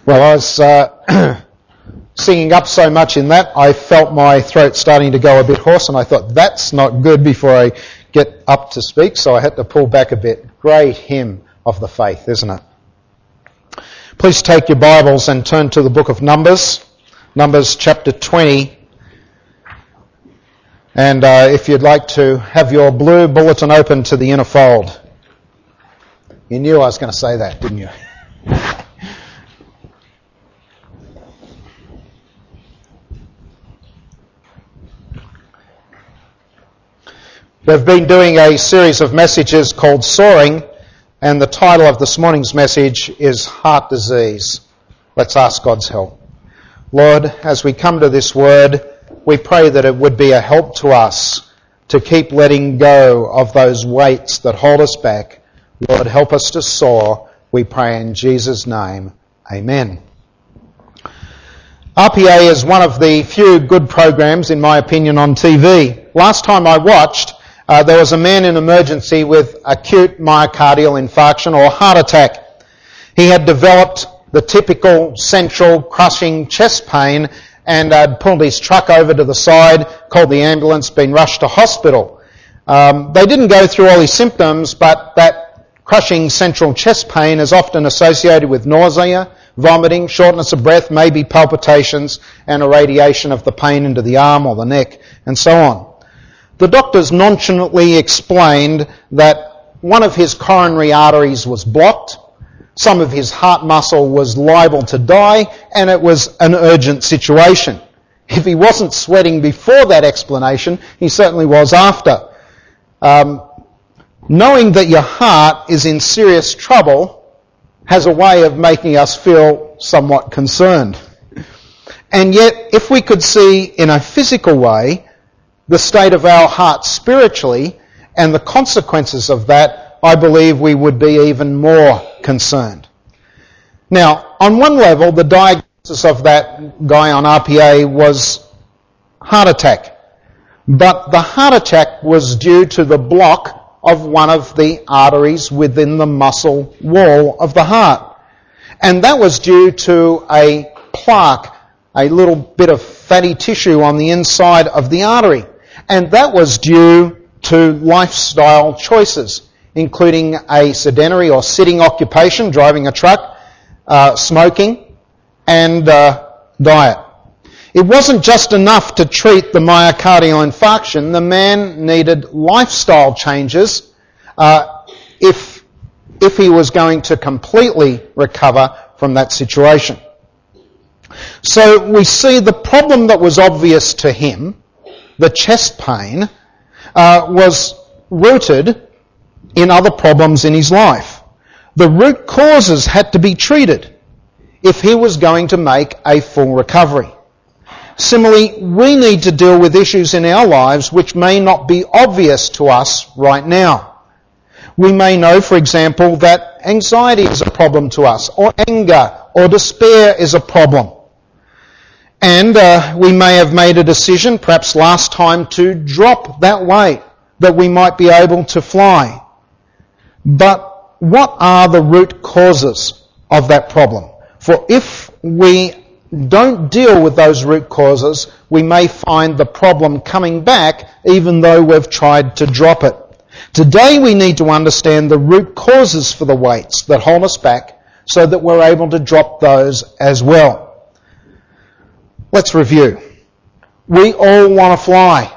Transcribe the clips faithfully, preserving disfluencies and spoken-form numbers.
Well, I was uh, singing up so much in that, I felt my throat starting to go a bit hoarse, and I thought, that's not good before I get up to speak, so I had to pull back a bit. Great hymn of the faith, isn't it? Please take your Bibles and turn to the book of Numbers, Numbers chapter twenty. And uh, if you'd like to have your blue bulletin open to the inner fold. You knew I was going to say that, didn't you? We've been doing a series of messages called Soaring, and the title of this morning's message is Heart Disease. Let's ask God's help. Lord, as we come to this word, we pray that it would be a help to us to keep letting go of those weights that hold us back. Lord, help us to soar. We pray in Jesus' name. Amen. R P A is one of the few good programs, in my opinion, on T V. Last time I watched, Uh, there was a man in emergency with acute myocardial infarction or heart attack. He had developed the typical central crushing chest pain and had pulled his truck over to the side, called the ambulance, been rushed to hospital. Um, they didn't go through all his symptoms, but that crushing central chest pain is often associated with nausea, vomiting, shortness of breath, maybe palpitations, and irradiation of the pain into the arm or the neck, and so on. The doctors nonchalantly explained that one of his coronary arteries was blocked, some of his heart muscle was liable to die, and it was an urgent situation. If he wasn't sweating before that explanation, he certainly was after. Um, knowing that your heart is in serious trouble has a way of making us feel somewhat concerned. And yet, if we could see in a physical way the state of our heart spiritually and the consequences of that, I believe we would be even more concerned. Now, on one level, the diagnosis of that guy on R P A was heart attack. But the heart attack was due to the block of one of the arteries within the muscle wall of the heart. And that was due to a plaque, a little bit of fatty tissue on the inside of the artery. And that was due to lifestyle choices, including a sedentary or sitting occupation, driving a truck, uh, smoking, and uh, diet. It wasn't just enough to treat the myocardial infarction. The man needed lifestyle changes uh, if, if he was going to completely recover from that situation. So we see the problem that was obvious to him, the chest pain, uh, was rooted in other problems in his life. The root causes had to be treated if he was going to make a full recovery. Similarly, we need to deal with issues in our lives which may not be obvious to us right now. We may know, for example, that anxiety is a problem to us, or anger or despair is a problem. And uh, we may have made a decision, perhaps last time, to drop that weight that we might be able to fly. But what are the root causes of that problem? For if we don't deal with those root causes, we may find the problem coming back even though we've tried to drop it. Today we need to understand the root causes for the weights that hold us back so that we're able to drop those as well. Let's review. We all want to fly.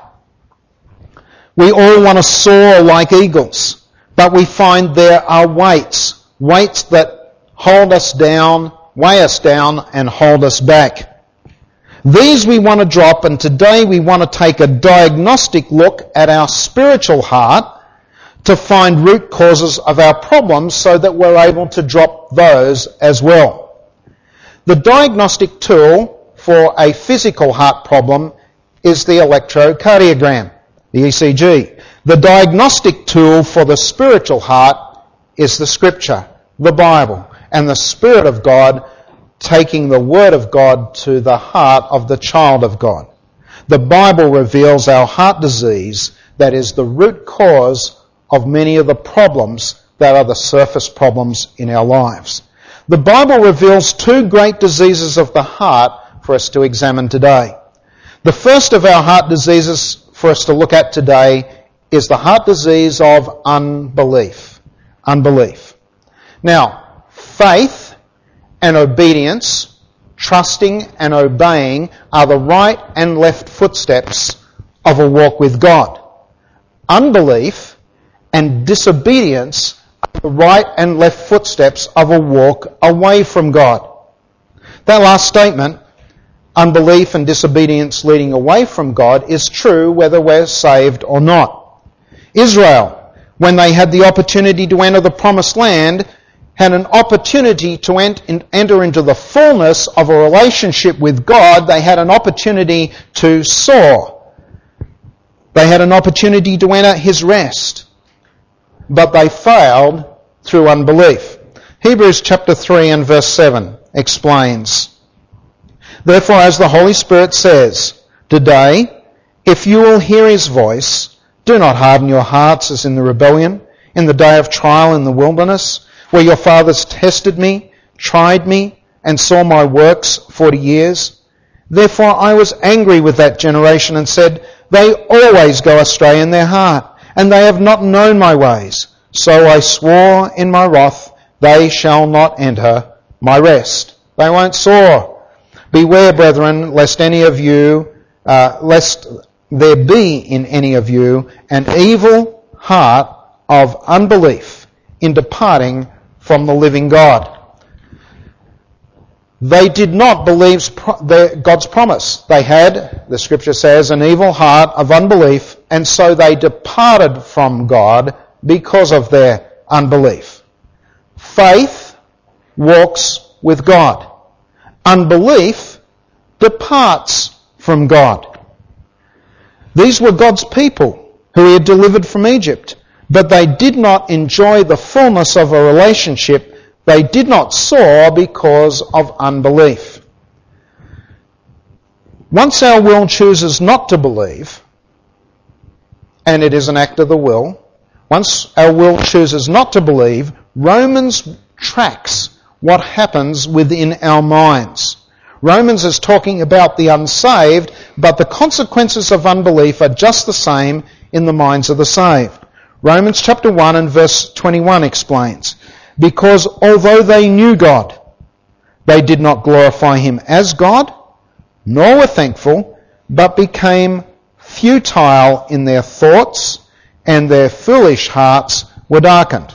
We all want to soar like eagles. But we find there are weights. Weights that hold us down, weigh us down, and hold us back. These we want to drop, and today we want to take a diagnostic look at our spiritual heart to find root causes of our problems so that we're able to drop those as well. The diagnostic tool for a physical heart problem is the electrocardiogram, the E C G. The diagnostic tool for the spiritual heart is the Scripture, the Bible, and the Spirit of God taking the Word of God to the heart of the child of God. The Bible reveals our heart disease that is the root cause of many of the problems that are the surface problems in our lives. The Bible reveals two great diseases of the heart for us to examine today. The first of our heart diseases for us to look at today is the heart disease of unbelief. Unbelief. Now, faith and obedience, trusting and obeying, are the right and left footsteps of a walk with God. Unbelief and disobedience are the right and left footsteps of a walk away from God. That last statement, unbelief and disobedience leading away from God, is true whether we're saved or not. Israel, when they had the opportunity to enter the promised land, had an opportunity to enter into the fullness of a relationship with God. They had an opportunity to soar. They had an opportunity to enter his rest. But they failed through unbelief. Hebrews chapter three and verse seven explains, "Therefore, as the Holy Spirit says, today, if you will hear his voice, do not harden your hearts as in the rebellion, in the day of trial in the wilderness, where your fathers tested me, tried me, and saw my works forty years. Therefore I was angry with that generation and said, they always go astray in their heart, and they have not known my ways. So I swore in my wrath, they shall not enter my rest." They won't soar. "Beware, brethren, lest any of you, uh, lest there be in any of you an evil heart of unbelief in departing from the living God." They did not believe God's promise. They had, the scripture says, an evil heart of unbelief, and so they departed from God because of their unbelief. Faith walks with God. Unbelief departs from God. These were God's people who he had delivered from Egypt, but they did not enjoy the fullness of a relationship. They did not soar because of unbelief. Once our will chooses not to believe, and it is an act of the will, once our will chooses not to believe, Romans tracks what happens within our minds. Romans is talking about the unsaved, but the consequences of unbelief are just the same in the minds of the saved. Romans chapter one and verse twenty-one explains, "Because although they knew God, they did not glorify him as God, nor were thankful, but became futile in their thoughts, and their foolish hearts were darkened."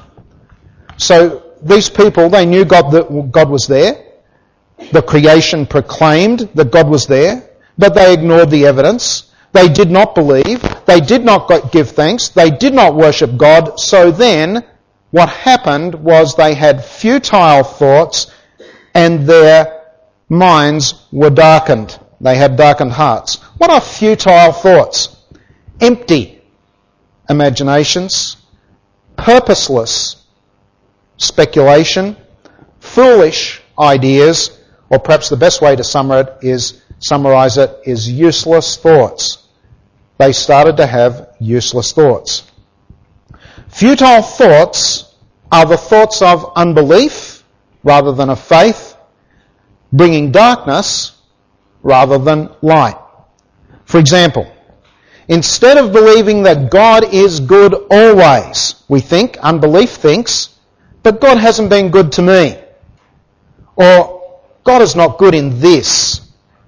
So these people, they knew God, that God was there. The creation proclaimed that God was there, but they ignored the evidence. They did not believe. They did not give thanks. They did not worship God. So then, what happened was they had futile thoughts and their minds were darkened. They had darkened hearts. What are futile thoughts? Empty imaginations, purposeless speculation, foolish ideas, or perhaps the best way to summarize it is, summarize it is useless thoughts. They started to have useless thoughts. Futile thoughts are the thoughts of unbelief rather than of faith, bringing darkness rather than light. For example, instead of believing that God is good always, we think, unbelief thinks, but God hasn't been good to me. Or God is not good in this.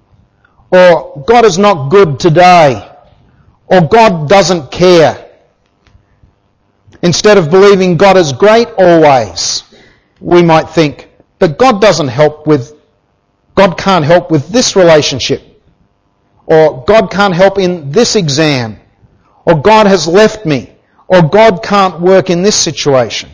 Or God is not good today. Or God doesn't care. Instead of believing God is great always, we might think, but God doesn't help with, God can't help with this relationship. Or God can't help in this exam. Or God has left me. Or God can't work in this situation.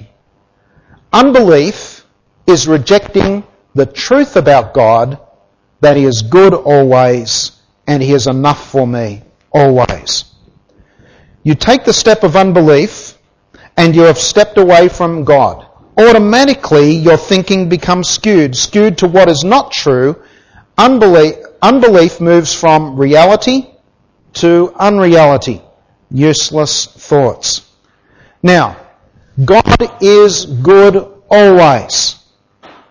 Unbelief is rejecting the truth about God, that he is good always and he is enough for me always. You take the step of unbelief and you have stepped away from God. Automatically your thinking becomes skewed, skewed to what is not true. Unbelief, unbelief moves from reality to unreality, useless thoughts. Now, God is good always.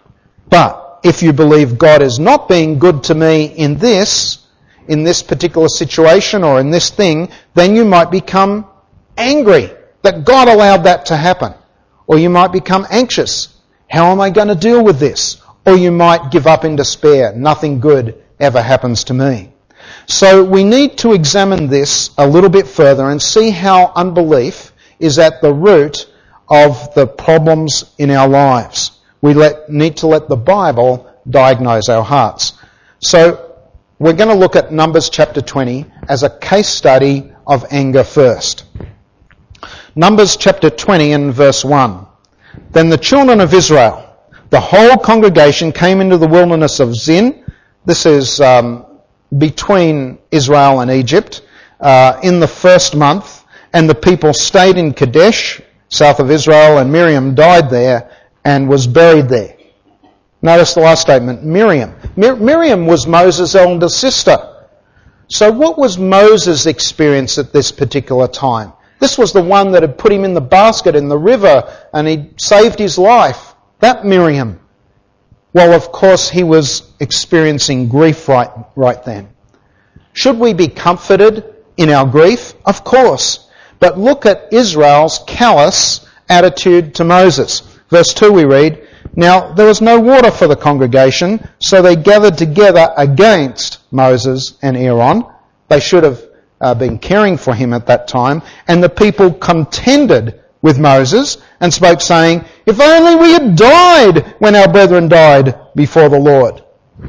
But if you believe God is not being good to me in this, in this particular situation or in this thing, then you might become angry that God allowed that to happen. Or you might become anxious. How am I going to deal with this? Or you might give up in despair. Nothing good ever happens to me. So we need to examine this a little bit further and see how unbelief is at the root of the problems in our lives. We let, need to let the Bible diagnose our hearts. So we're going to look at Numbers chapter twenty as a case study of anger first. Numbers chapter twenty and verse one. Then the children of Israel, the whole congregation, came into the wilderness of Zin. This is um, between Israel and Egypt, uh, in the first month, and the people stayed in Kadesh, south of Israel, and Miriam died there and was buried there. Notice the last statement, Miriam. Mir- Miriam was Moses' elder sister. So what was Moses' experience at this particular time? This was the one that had put him in the basket in the river and he saved his life. That Miriam. Well, of course, he was experiencing grief right, right then. Should we be comforted in our grief? Of course. But look at Israel's callous attitude to Moses. Verse two we read, Now there was no water for the congregation, so they gathered together against Moses and Aaron. They should have uh, been caring for him at that time. And the people contended with Moses and spoke, saying, If only we had died when our brethren died before the Lord.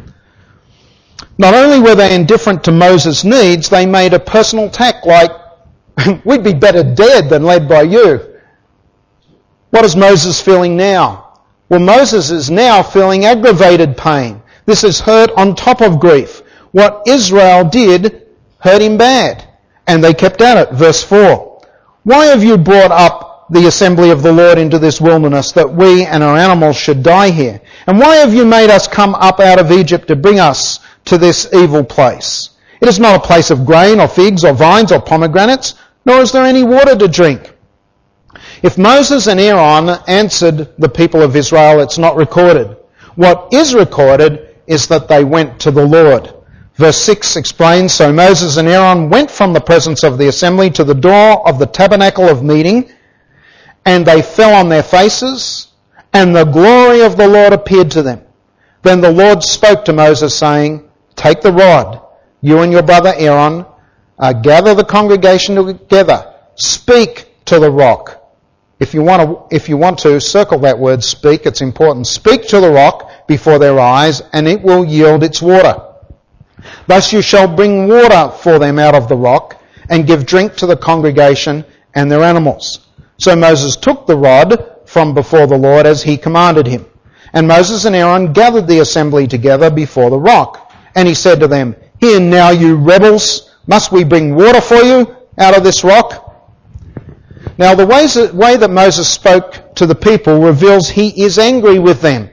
Not only were they indifferent to Moses' needs, they made a personal attack like, we'd be better dead than led by you. What is Moses feeling now? Well, Moses is now feeling aggravated pain. This is hurt on top of grief. What Israel did hurt him bad. And they kept at it. Verse four. Why have you brought up the assembly of the Lord into this wilderness, that we and our animals should die here? And why have you made us come up out of Egypt to bring us to this evil place? It is not a place of grain or figs or vines or pomegranates, nor is there any water to drink. If Moses and Aaron answered the people of Israel, it's not recorded. What is recorded is that they went to the Lord. Verse six explains, So Moses and Aaron went from the presence of the assembly to the door of the tabernacle of meeting, and they fell on their faces, and the glory of the Lord appeared to them. Then the Lord spoke to Moses, saying, Take the rod, you and your brother Aaron, uh, gather the congregation together, speak to the rock. If you want to, if you want to, circle that word speak, it's important. Speak to the rock before their eyes, and it will yield its water. Thus you shall bring water for them out of the rock, and give drink to the congregation and their animals. So Moses took the rod from before the Lord as he commanded him. And Moses and Aaron gathered the assembly together before the rock. And he said to them, Hear now, you rebels, must we bring water for you out of this rock? Now, the ways that, way that Moses spoke to the people reveals he is angry with them.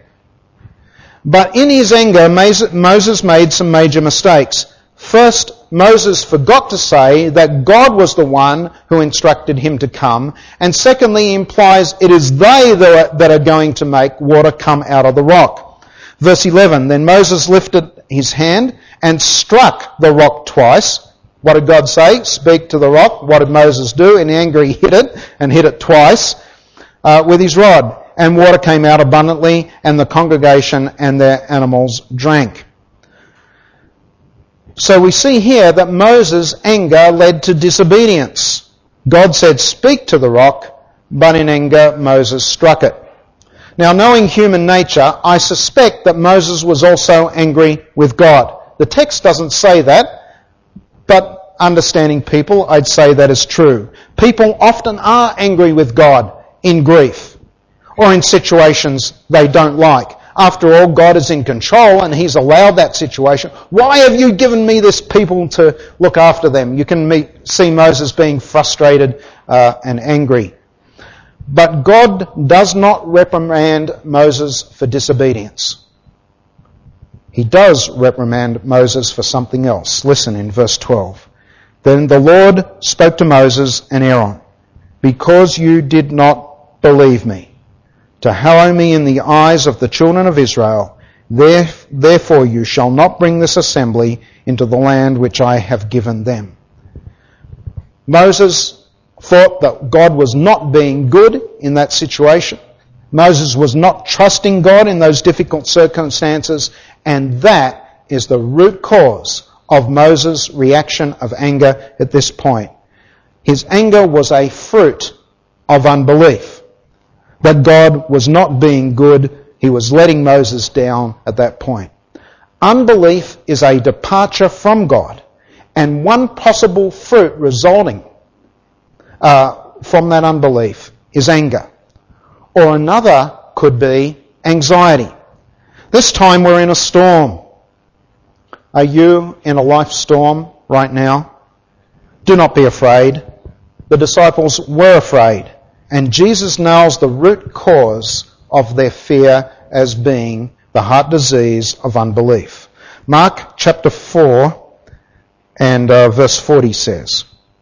But in his anger, Moses made some major mistakes. First, Moses forgot to say that God was the one who instructed him to come. And secondly, he implies it is they that are going to make water come out of the rock. Verse eleven, Then Moses lifted his hand and struck the rock twice. What did God say? Speak to the rock. What did Moses do? In anger he hit it, and hit it twice uh, with his rod. And water came out abundantly, and the congregation and their animals drank. So we see here that Moses' anger led to disobedience. God said, Speak to the rock, but in anger Moses struck it. Now, knowing human nature, I suspect that Moses was also angry with God. The text doesn't say that, but understanding people, I'd say that is true. People often are angry with God in grief or in situations they don't like. After all, God is in control and He's allowed that situation. Why have you given me this people to look after them? You can meet, see Moses being frustrated uh, and angry. But God does not reprimand Moses for disobedience. He does reprimand Moses for something else. Listen in verse twelve. Then the Lord spoke to Moses and Aaron, Because you did not believe me, to hallow me in the eyes of the children of Israel, Therefore you shall not bring this assembly into the land which I have given them. Moses thought that God was not being good in that situation. Moses was not trusting God in those difficult circumstances, and that is the root cause of Moses' reaction of anger at this point. His anger was a fruit of unbelief. That God was not being good. He was letting Moses down at that point. Unbelief is a departure from God, and one possible fruit resulting uh, from that unbelief is anger. Or another could be anxiety. This time we're in a storm. Are you in a life storm right now? Do not be afraid. The disciples were afraid, and Jesus nails the root cause of their fear as being the heart disease of unbelief. Mark chapter four and uh, verse forty says,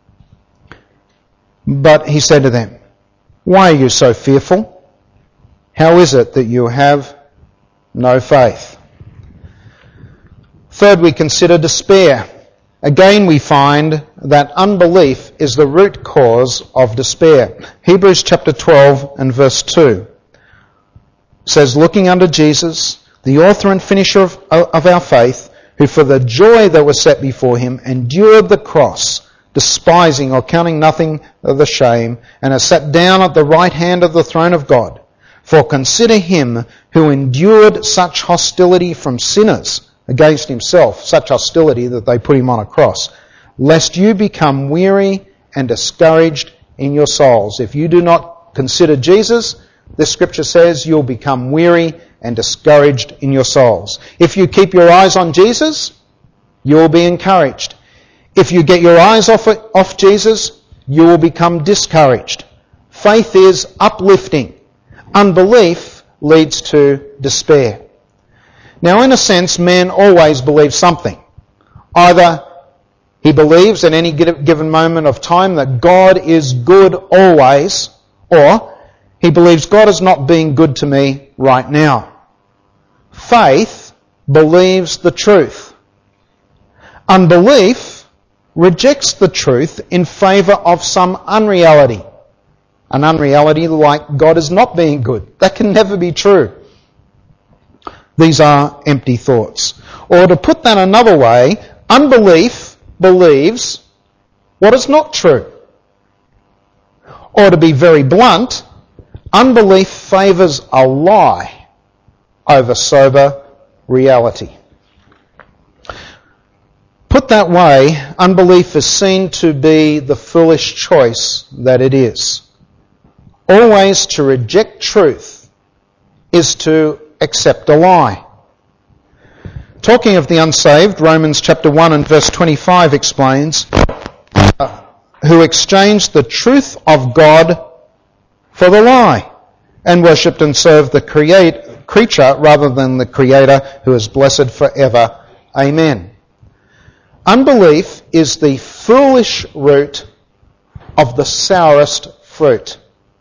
"But he said to them, 'Why are you so fearful? How is it that you have no faith?'" Third, we consider despair. Again, we find that unbelief is the root cause of despair. Hebrews chapter twelve and verse two says, "Looking unto Jesus, the author and finisher of, of our faith, who for the joy that was set before him endured the cross, despising or counting nothing of the shame, and has sat down at the right hand of the throne of God. For consider him who endured such hostility from sinners against himself," such hostility that they put him on a cross, "lest you become weary and discouraged in your souls." If you do not consider Jesus, this scripture says you'll become weary and discouraged in your souls. If you keep your eyes on Jesus, you'll be encouraged. If you get your eyes off, it, off Jesus, you will become discouraged. Faith is uplifting. Unbelief leads to despair. Now, in a sense, man always believes something. Either he believes at any given moment of time that God is good always, or he believes God is not being good to me right now. Faith believes the truth. Unbelief rejects the truth in favour of some unreality. An unreality like God is not being good. That can never be true. These are empty thoughts. Or to put that another way, unbelief believes what is not true. Or to be very blunt, unbelief favours a lie over sober reality. Put that way, unbelief is seen to be the foolish choice that it is. Always to reject truth is to accept a lie. Talking of the unsaved, Romans chapter one and verse twenty-five explains, uh, "who exchanged the truth of God for the lie, and worshipped and served the create, creature rather than the Creator, who is blessed forever. Amen." Unbelief is the foolish root of the sourest fruit.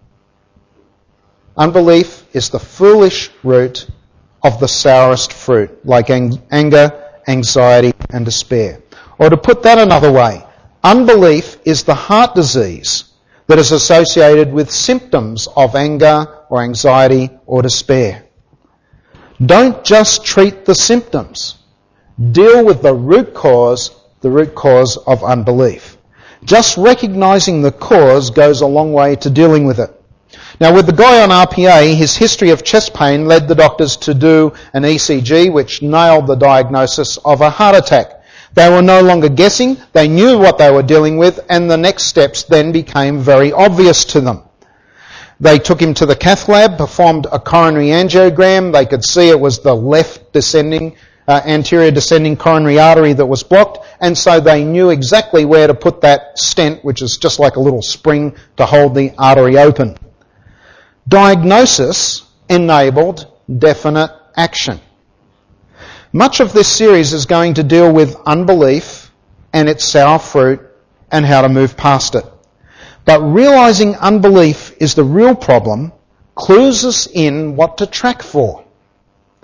Unbelief is the foolish root of the sourest fruit, like anger, anxiety, and despair. Or to put that another way, unbelief is the heart disease that is associated with symptoms of anger or anxiety or despair. Don't just treat the symptoms. Deal with the root cause, the root cause of unbelief. Just recognising the cause goes a long way to dealing with it. Now, with the guy on R P A, his history of chest pain led the doctors to do an E C G which nailed the diagnosis of a heart attack. They were no longer guessing, they knew what they were dealing with, and the next steps then became very obvious to them. They took him to the cath lab, performed a coronary angiogram. They could see it was the left descending, uh, anterior descending coronary artery that was blocked, and so they knew exactly where to put that stent, which is just like a little spring to hold the artery open. Diagnosis enabled definite action. Much of this series is going to deal with unbelief and its sour fruit and how to move past it. But realising unbelief is the real problem clues us in what to track for.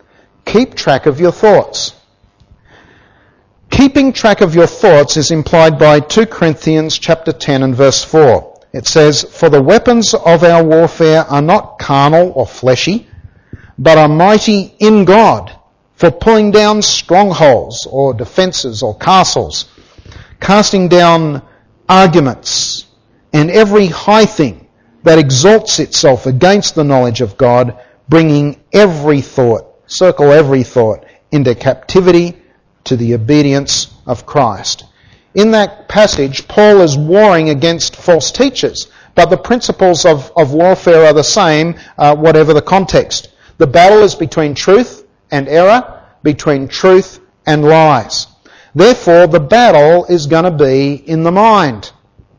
keep track of your thoughts. Keeping track of your thoughts is implied by two Corinthians chapter ten and verse four. It says, "For the weapons of our warfare are not carnal or fleshy, but are mighty in God for pulling down strongholds or defences or castles, casting down arguments and every high thing that exalts itself against the knowledge of God, bringing every thought," circle every thought, "into captivity to the obedience of Christ." In that passage, Paul is warring against false teachers, but the principles of, of warfare are the same, uh, whatever the context. The battle is between truth and error, between truth and lies. Therefore, the battle is going to be in the mind.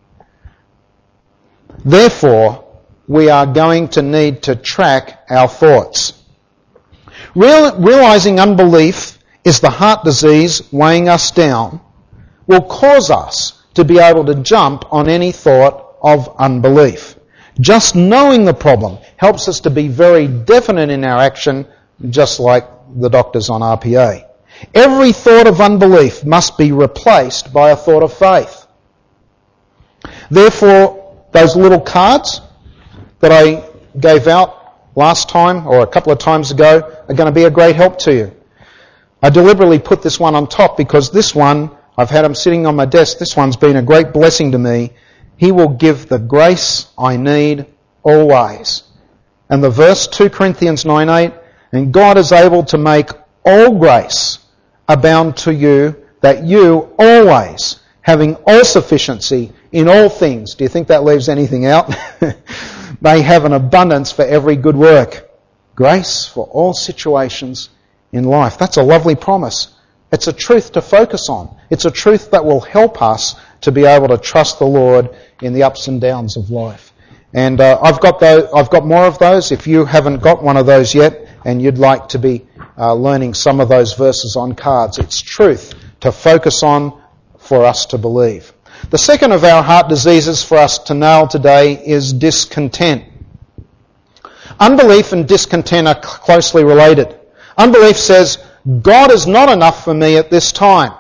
Therefore, we are going to need to track our thoughts. Real, realizing unbelief is the heart disease weighing us down will cause us to be able to jump on any thought of unbelief. Just knowing the problem helps us to be very definite in our action, just like the doctors on R P A. Every thought of unbelief must be replaced by a thought of faith. Therefore, those little cards that I gave out last time or a couple of times ago are going to be a great help to you. I deliberately put this one on top because this one, I've had them sitting on my desk, this one's been a great blessing to me. He will give the grace I need always. And the verse two Corinthians nine eight, "And God is able to make all grace abound to you, that you always, having all sufficiency in all things," do you think that leaves anything out? "may have an abundance for every good work." Grace for all situations in life. That's a lovely promise. It's a truth to focus on. It's a truth that will help us to be able to trust the Lord in the ups and downs of life. And uh, I've got those, I've got more of those. If you haven't got one of those yet and you'd like to be uh, learning some of those verses on cards, it's truth to focus on for us to believe. The second of our heart diseases for us to nail today is discontent. Unbelief and discontent are closely related. Unbelief says, God is not enough for me at this time.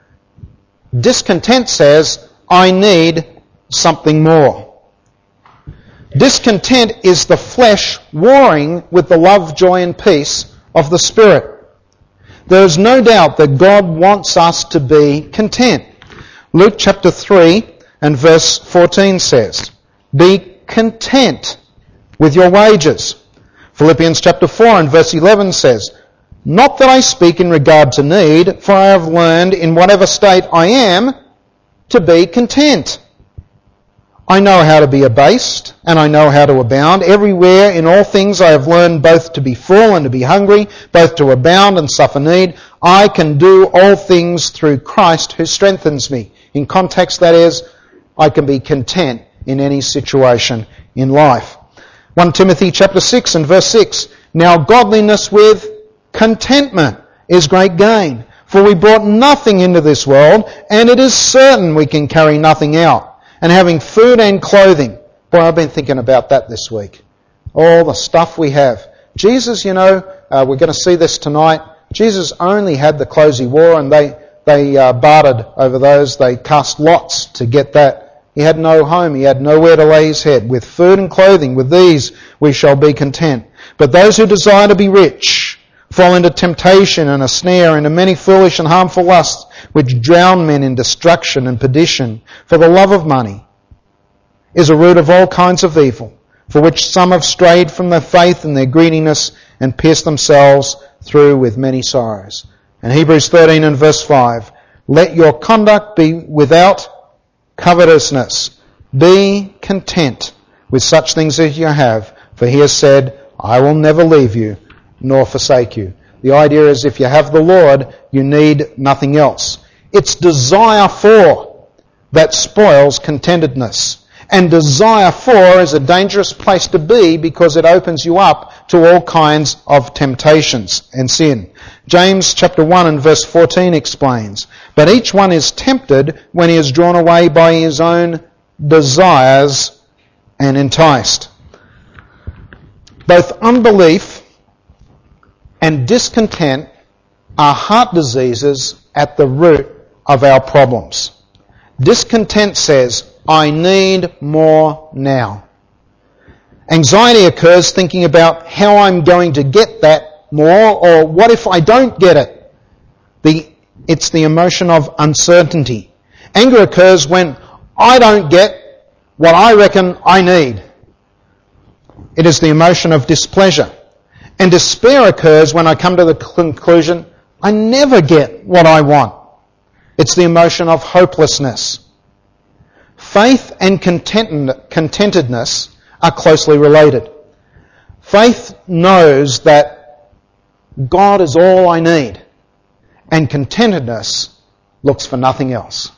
Discontent says, I need something more. Discontent is the flesh warring with the love, joy and peace of the Spirit. There is no doubt that God wants us to be content. Luke chapter three and verse fourteen says, "Be content with your wages." Philippians chapter four and verse eleven says, "Not that I speak in regard to need, for I have learned in whatever state I am to be content. I know how to be abased, and I know how to abound. Everywhere in all things I have learned both to be full and to be hungry, both to abound and suffer need. I can do all things through Christ who strengthens me." In context, that is, I can be content in any situation in life. First Timothy chapter six and verse six, "Now godliness with contentment is great gain. For we brought nothing into this world, and it is certain we can carry nothing out. And having food and clothing." Boy, I've been thinking about that this week. All the stuff we have. Jesus, you know, uh, we're going to see this tonight. Jesus only had the clothes he wore, and they, they uh, bartered over those. They cast lots to get that. He had no home. He had nowhere to lay his head. With food and clothing, with these we shall be content. But those who desire to be rich fall into temptation and a snare, into many foolish and harmful lusts, which drown men in destruction and perdition. For the love of money is a root of all kinds of evil, for which some have strayed from their faith and their greediness, and pierced themselves through with many sorrows. And Hebrews thirteen and verse five, "Let your conduct be without covetousness. Be content with such things as you have, for he has said, I will never leave you nor forsake you." The idea is if you have the Lord, you need nothing else. It's desire for that spoils contentedness. And desire for is a dangerous place to be because it opens you up to all kinds of temptations and sin. James chapter one and verse fourteen explains, "But each one is tempted when he is drawn away by his own desires and enticed." Both unbelief and discontent are heart diseases at the root of our problems. Discontent says, I need more now. Anxiety occurs thinking about how I'm going to get that more, or what if I don't get it? The, it's the emotion of uncertainty. Anger occurs when I don't get what I reckon I need. It is the emotion of displeasure. And despair occurs when I come to the conclusion, I never get what I want. It's the emotion of hopelessness. Faith and contentedness are closely related. Faith knows that God is all I need, and contentedness looks for nothing else.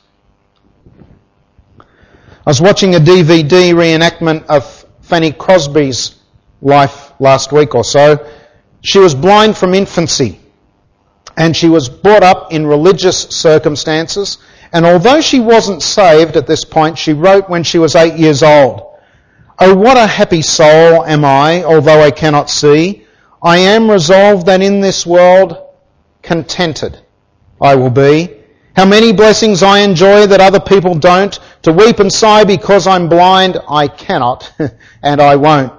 I was watching a D V D reenactment of Fanny Crosby's life last week or so. She was blind from infancy, and she was brought up in religious circumstances, and although she wasn't saved at this point, she wrote when she was eight years old, Oh, what a happy soul am I, although I cannot see. I am resolved that in this world contented I will be. How many blessings I enjoy that other people don't. To weep and sigh because I'm blind, I cannot, and I won't.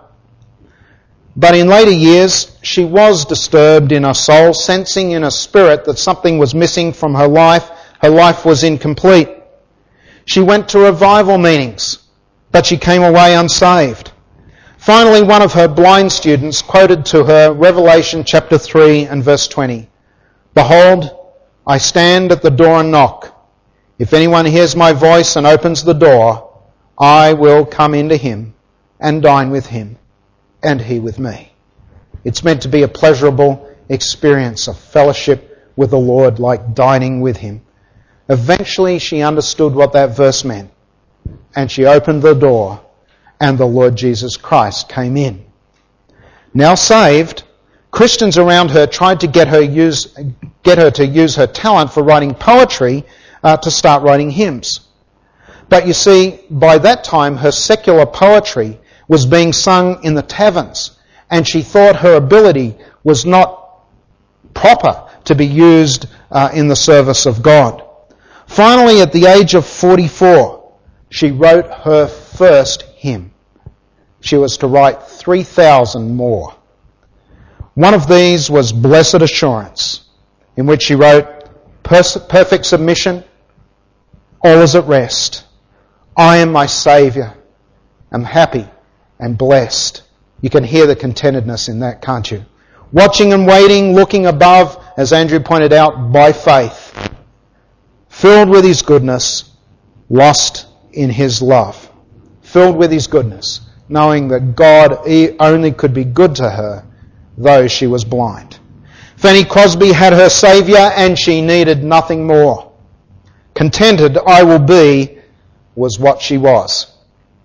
But in later years, she was disturbed in her soul, sensing in her spirit that something was missing from her life. Her life was incomplete. She went to revival meetings, but she came away unsaved. Finally, one of her blind students quoted to her Revelation chapter three and verse twenty. Behold, I stand at the door and knock. If anyone hears my voice and opens the door, I will come into him and dine with him, and he with me. It's meant to be a pleasurable experience, a fellowship with the Lord, like dining with him. Eventually she understood what that verse meant, and she opened the door, and the Lord Jesus Christ came in. Now saved, Christians around her tried to get her use get her to use her talent for writing poetry uh, to start writing hymns. But you see, by that time her secular poetry was being sung in the taverns, and she thought her ability was not proper to be used uh, in the service of God. Finally, at the age of forty-four, she wrote her first hymn. She was to write three thousand more. One of these was Blessed Assurance, in which she wrote, Perfect submission, all is at rest. I am my Saviour, am happy and blessed. You can hear the contentedness in that, can't you? Watching and waiting, looking above, as Andrew pointed out, by faith. Filled with his goodness, lost in his love. Filled with his goodness, knowing that God only could be good to her, though she was blind. Fanny Crosby had her Saviour, and she needed nothing more. Contented I will be was what she was.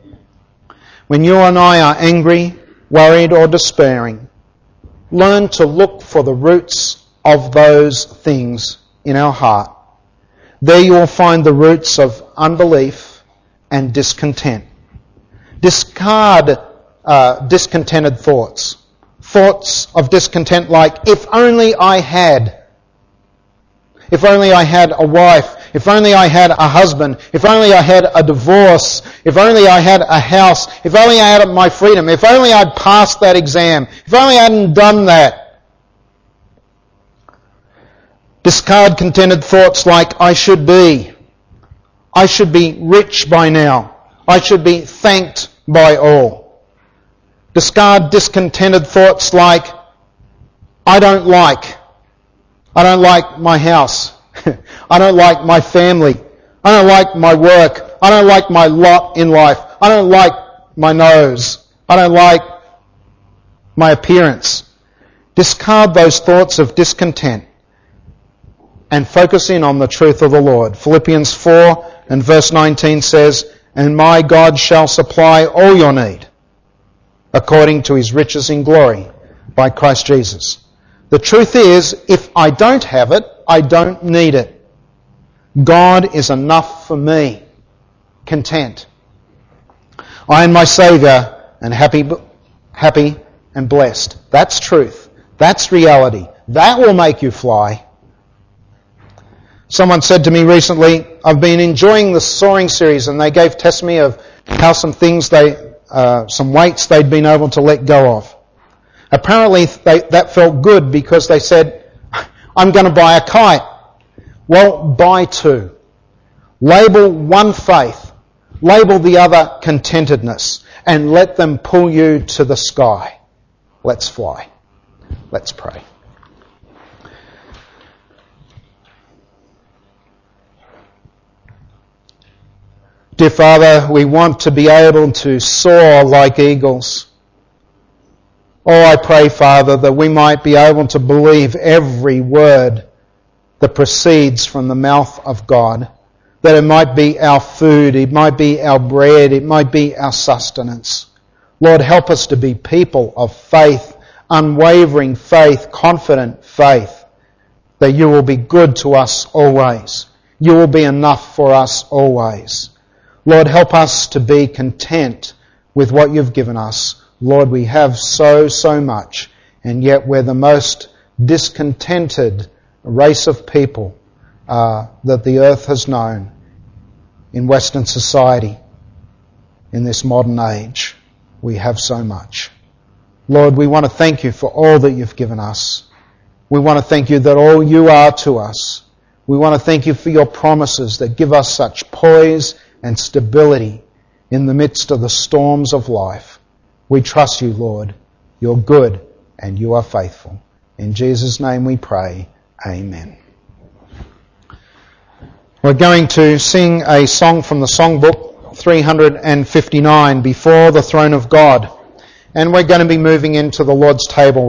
When you and I are angry, worried or despairing, learn to look for the roots of those things in our heart. There you will find the roots of unbelief and discontent. Discard uh, discontented thoughts. Thoughts of discontent like, if only I had. If only I had a wife. If only I had a husband. If only I had a divorce. If only I had a house. If only I had my freedom. If only I'd passed that exam. If only I hadn't done that. Discard contented thoughts like, I should be. I should be rich by now. I should be thanked by all. Discard discontented thoughts like, I don't like. I don't like my house. I don't like my family. I don't like my work. I don't like my lot in life. I don't like my nose. I don't like my appearance. Discard those thoughts of discontent and focus in on the truth of the Lord. Philippians four and verse nineteen says, And my God shall supply all your need according to his riches in glory by Christ Jesus. The truth is, if I don't have it, I don't need it. God is enough for me. Content. I and my Saviour and happy, happy and blessed. That's truth. That's reality. That will make you fly. Someone said to me recently, I've been enjoying the soaring series, and they gave testimony of how some things they, uh, some weights they'd been able to let go of. Apparently they, that felt good because they said, I'm going to buy a kite. Well, buy two. Label one faith. Label the other contentedness. And let them pull you to the sky. Let's fly. Let's pray. Dear Father, we want to be able to soar like eagles. Oh, I pray, Father, that we might be able to believe every word that proceeds from the mouth of God. That it might be our food, it might be our bread, it might be our sustenance. Lord, help us to be people of faith, unwavering faith, confident faith, that you will be good to us always. You will be enough for us always. Lord, help us to be content with what you've given us. Lord, we have so, so much, and yet we're the most discontented race of people uh, that the earth has known in Western society in this modern age. We have so much. Lord, we want to thank you for all that you've given us. We want to thank you that all you are to us. We want to thank you for your promises that give us such poise and stability in the midst of the storms of life. We trust you, Lord. You're good and you are faithful. In Jesus' name we pray. Amen. We're going to sing a song from the songbook, three fifty-nine, Before the Throne of God. And we're going to be moving into the Lord's table